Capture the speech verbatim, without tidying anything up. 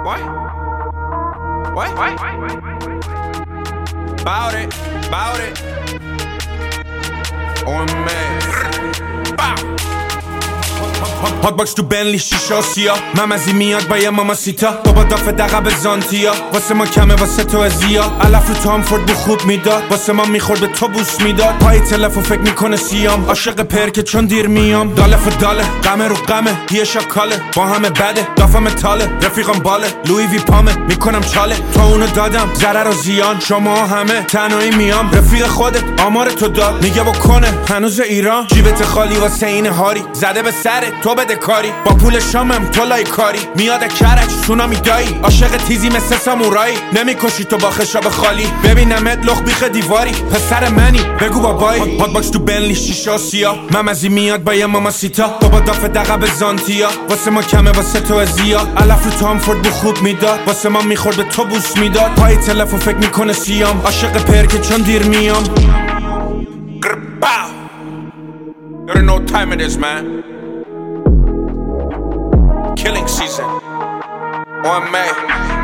What? What? What? Bout it, bout it. On man. Bow. هات باکس تو بنلی شیشا سیا ممزی میاد با یه ماما سیتا بابا دافه دقب زانتیا واسه ما کمه واسه تو ازیا علف رو تو هم فورد بو خوب میداد واسه ما میخورد به تو بوس میداد پای تلفن فکر میکنه سیام عاشق پرکه چون دیر میام دالف و داله قمه رو قمه یه شاکاله با همه بده دافم تاله رفیقم باله لوی وی پامه میکنم چاله تو اونو دادم ضرر و زیان شما همه تنهایی میام رفیق خودت آمار تو داد میگه بکنه هنوز ایران جیبت خالی واسه این هاری زده به سرت تو بده کاری با پول شامم تو لای کاری میاد کرج سونامی دایی عاشق تیزی مثل سامورایی نمیکشی تو با خشاب خالی ببینمت لخ بیخ دیواری پسر منی بگو بابایی هات باکس تو بنلی شیشا سیا ممزی میاد با یه ماما سیتا بابا دافه دقب زانتیا واسه ما کمه واسه تو ازیا علف رو تو هم فورد بو خوب میداد واسه ما میخورد به تو بوس میداد پای تلفن فکر میکنه سیام عاشق پرکه چون دیر میام Bow. You don't know what time it is, man. Killing season. On May.